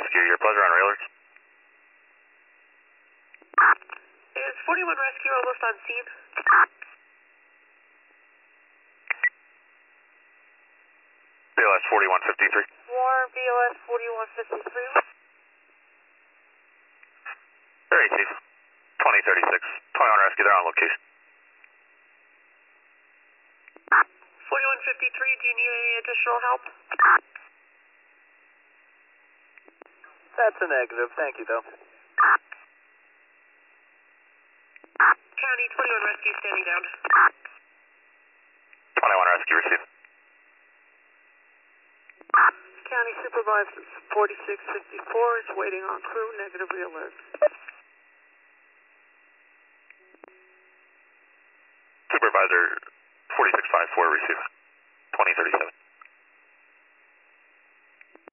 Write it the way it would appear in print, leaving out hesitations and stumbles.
Rescue, your pleasure on railers. Is 41 Rescue almost on scene? BLS 4153. War BLS 4153. Very chief. 2036. 21 Rescue, they're on location. 4153, do you need any additional help? That's a negative, thank you though. County 21 Rescue standing down. 21 Rescue, receive. County Supervisor 4654 is waiting on crew, negative realert. Supervisor 4654, receive. 2037.